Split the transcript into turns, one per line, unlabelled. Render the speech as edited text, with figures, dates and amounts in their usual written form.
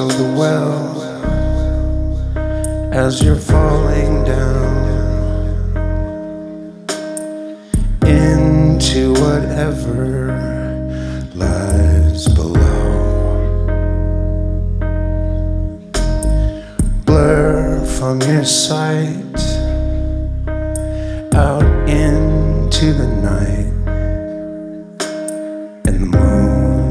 of the well as you're falling down into whatever lies below. Blur from your sight out into the night.